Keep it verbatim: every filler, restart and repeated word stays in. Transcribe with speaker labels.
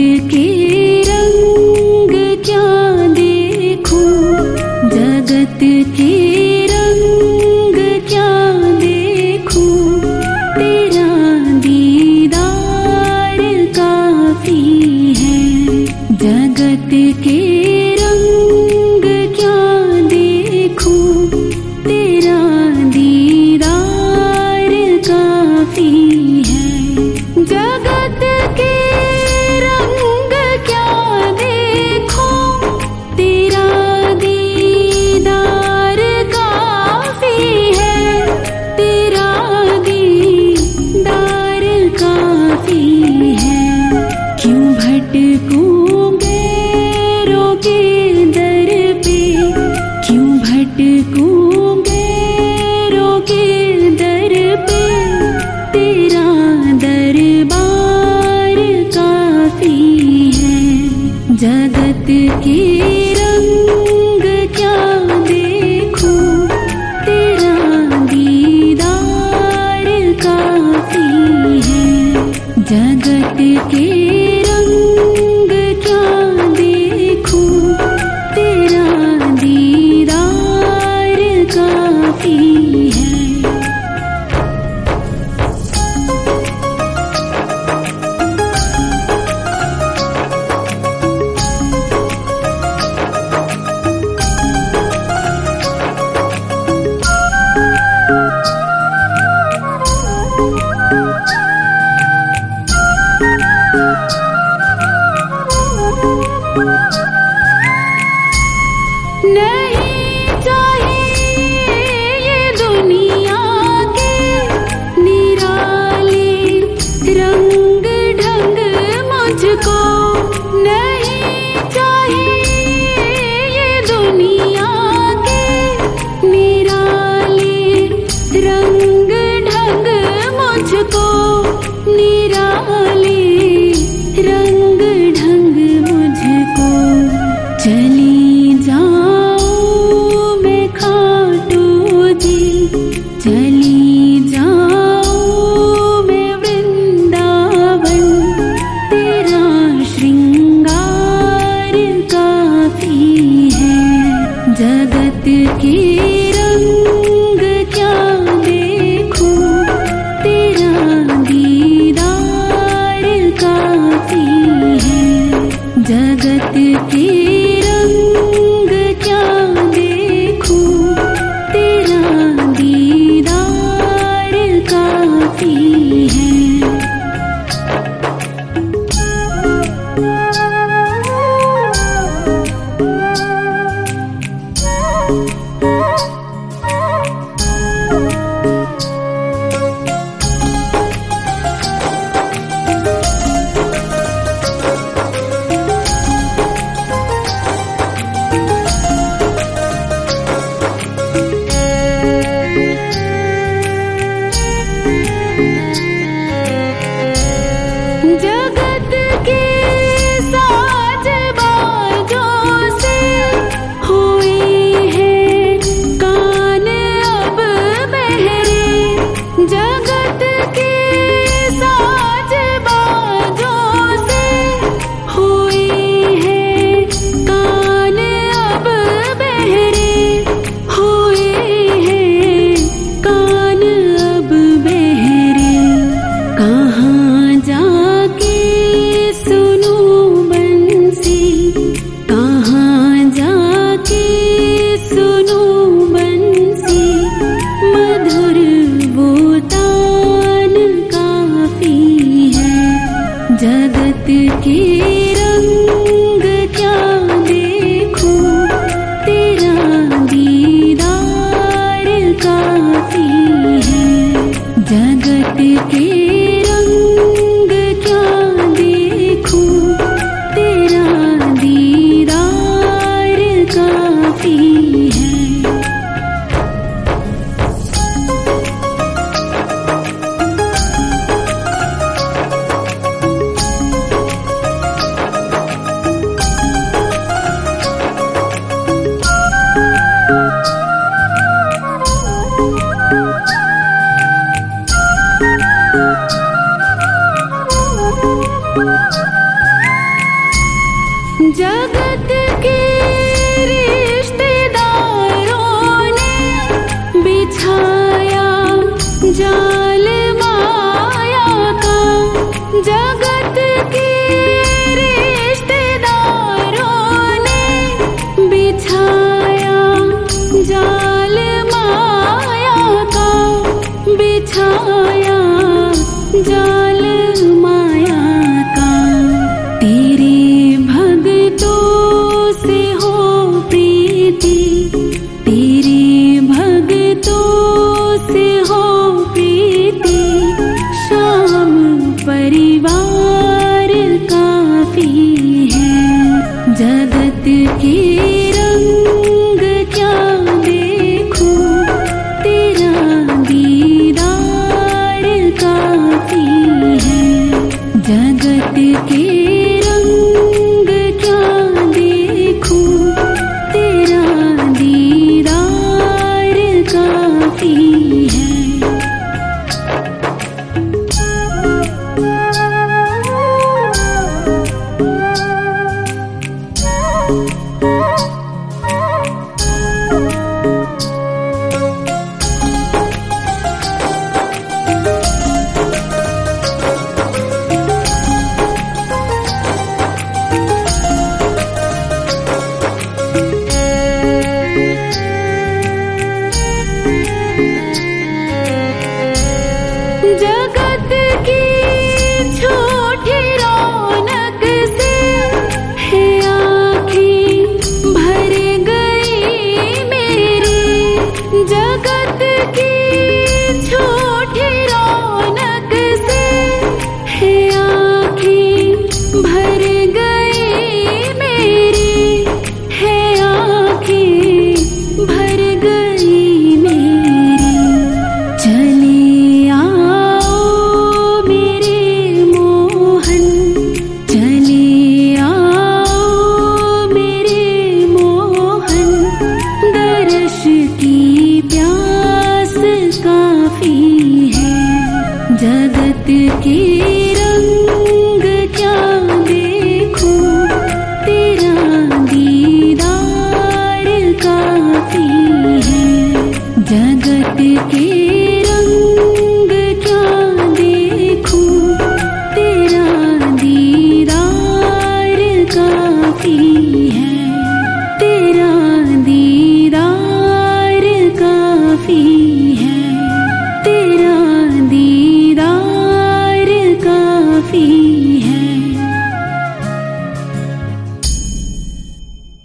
Speaker 1: के रंग क्या देखूं, जगत के रंग क्या देखूं, तेरा दीदार काफी है। जगत के रंग क्या देखूं, तेरा दीदार काफी है। जगत के रंग क्या देखूं, तेरा दीदार काफी है। तेरा दीदार काफी है। क्यों भटकूं गैरों के दर पे, क्यों भटकूं गैरों के दर पे, तेरा दरबार काफी है। जगत के रंग क्या देखूं, तेरा दीदार काफी है। जगत के रंग क्या देखूं, तेरा दीदार काफी है। नहीं चाहिए ये दुनिया के निराले रंग ढंग मुझको। नहीं चाहिए ये दुनिया के निराले रंग ढंग मुझको। निराले रंग ढंग मुझको। चली जाऊं मैं खाटू जी, चली जाऊं मैं वृंदावन, तेरा श्रृंगार काफी है। जगत के रंग क्या देखूं, तेरा दीदार काफी है। जगत के रंग क्या देखूं, तेरा दीदार काफी है। जगत के रिश्तेदारों ने बिछाया जाल माया का। जगत के रिश्तेदारों ने बिछाया जाल माया का, बिछाया जाल माया का। तेरे भक्तों से हो प्रीति, तेरे भक्तों से हो प्रीति। श्याम परिवार काफी है। जगत के रंग क्या देखूं, तेरा दीदार काफी है। जगत के रंग क्या देखूं, तेरा दीदार काफी है। जगत की छोटी रौनक से है आँखें भर गई मेरी। जगत की छोटी रौनक से है आँखें भर गई मेरी, है आँखें भर गई मेरी। चले जगत के रंग क्या देखूं, तेरा दीदार काफी है। जगत के रंग क्या देखूं, तेरा दीदार काफी